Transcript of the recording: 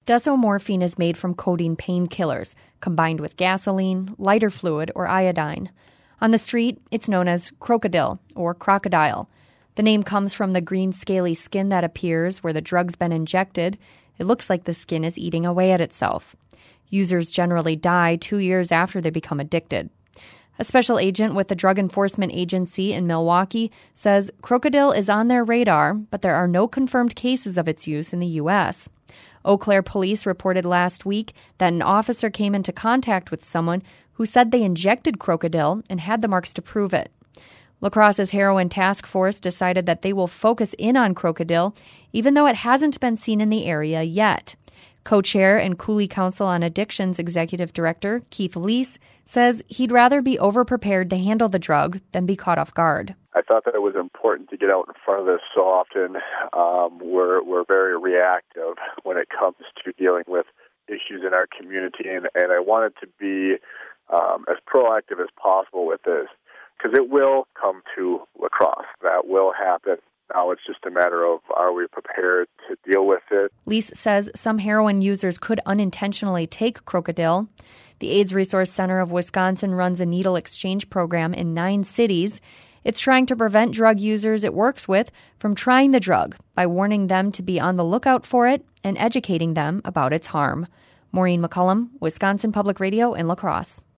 Desomorphine is made from codeine painkillers, combined with gasoline, lighter fluid, or iodine. On the street, it's known as crocodile or crocodile. The name comes from the green scaly skin that appears where the drug's been injected. It looks like the skin is eating away at itself. Users generally die 2 years after they become addicted. A special agent with the Drug Enforcement Agency in Milwaukee says crocodile is on their radar, but there are no confirmed cases of its use in the U.S. Eau Claire police reported last week that an officer came into contact with someone who said they injected crocodile and had the marks to prove it. La Crosse's heroin task force decided that they will focus in on crocodile, even though it hasn't been seen in the area yet. Co-chair and Cooley Council on Addictions Executive Director Keith Leese says he'd rather be overprepared to handle the drug than be caught off guard. I thought that it was important to get out in front of this so often. We're very reactive when it comes to dealing with issues in our community, and I wanted to be as proactive as possible with this, because it will come to La Crosse. That will happen. Now it's just a matter of, are we prepared to deal with it? Leese says some heroin users could unintentionally take crocodile. The AIDS Resource Center of Wisconsin runs a needle exchange program in 9 cities. It's trying to prevent drug users it works with from trying the drug by warning them to be on the lookout for it and educating them about its harm. Maureen McCullum, Wisconsin Public Radio in La Crosse.